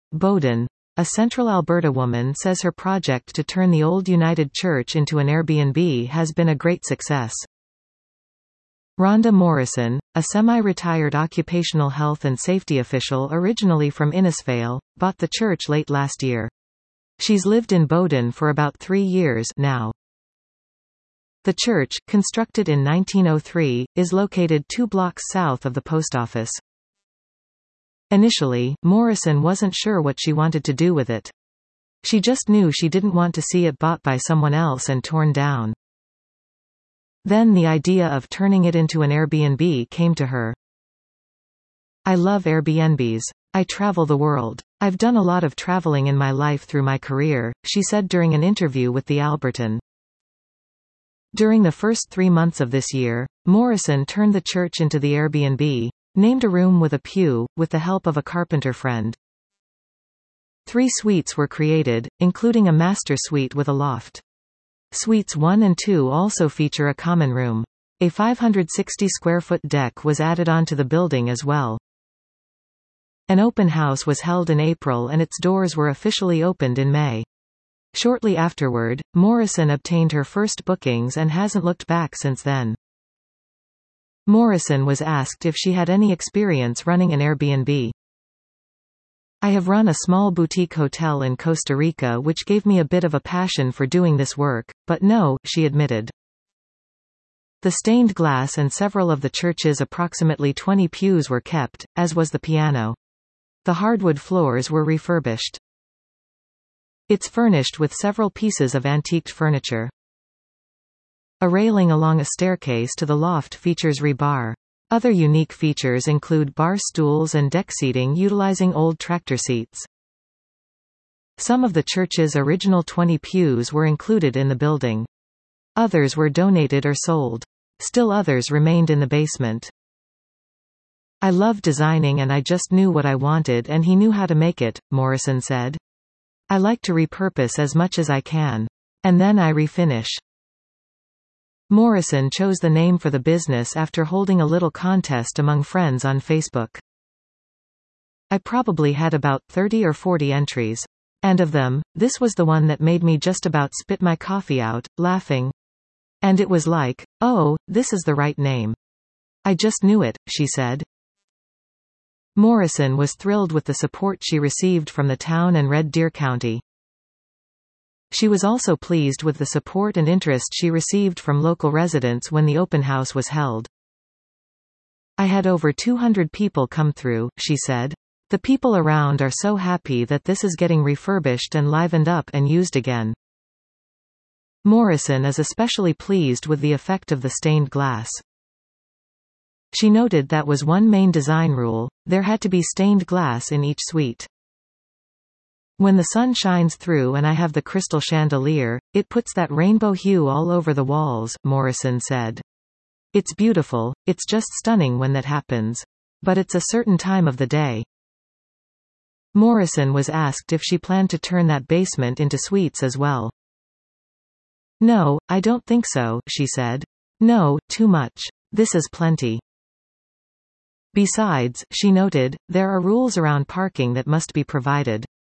Bowden. A Central Alberta woman says her project to turn the old United Church into an Airbnb has been a great success. Rhonda Morrison, a semi-retired occupational health and safety official originally from Innisfail, bought the church late last year. She's lived in Bowden for about 3 years now. The church, constructed in 1903, is located 2 blocks south of the post office. Initially, Morrison wasn't sure what she wanted to do with it. She just knew she didn't want to see it bought by someone else and torn down. Then the idea of turning it into an Airbnb came to her. I love Airbnbs. I travel the world. I've done a lot of traveling in my life through my career, she said during an interview with the Albertan. During the first 3 months of this year, Morrison turned the church into the Airbnb, named a room with a pew, with the help of a carpenter friend. 3 suites were created, including a master suite with a loft. Suites 1 and 2 also feature a common room. A 560-square-foot deck was added onto the building as well. An open house was held in April and its doors were officially opened in May. Shortly afterward, Morrison obtained her first bookings and hasn't looked back since then. Morrison was asked if she had any experience running an Airbnb. I have run a small boutique hotel in Costa Rica which gave me a bit of a passion for doing this work, but no, she admitted. The stained glass and several of the church's approximately 20 pews were kept, as was the piano. The hardwood floors were refurbished. It's furnished with several pieces of antiqued furniture. A railing along a staircase to the loft features rebar. Other unique features include bar stools and deck seating utilizing old tractor seats. Some of the church's original 20 pews were included in the building. Others were donated or sold. Still others remained in the basement. I love designing and I just knew what I wanted and he knew how to make it, Morrison said. I like to repurpose as much as I can. And then I refinish. Morrison chose the name for the business after holding a little contest among friends on Facebook. I probably had about 30 or 40 entries. And of them, this was the one that made me just about spit my coffee out, laughing. And it was like, oh, this is the right name. I just knew it, she said. Morrison was thrilled with the support she received from the town and Red Deer County. She was also pleased with the support and interest she received from local residents when the open house was held. I had over 200 people come through, she said. The people around are so happy that this is getting refurbished and livened up and used again. Morrison is especially pleased with the effect of the stained glass. She noted that was one main design rule: there had to be stained glass in each suite. When the sun shines through and I have the crystal chandelier, it puts that rainbow hue all over the walls, Morrison said. It's beautiful, it's just stunning when that happens. But it's a certain time of the day. Morrison was asked if she planned to turn that basement into suites as well. No, I don't think so, she said. No, too much. This is plenty. Besides, she noted, there are rules around parking that must be provided.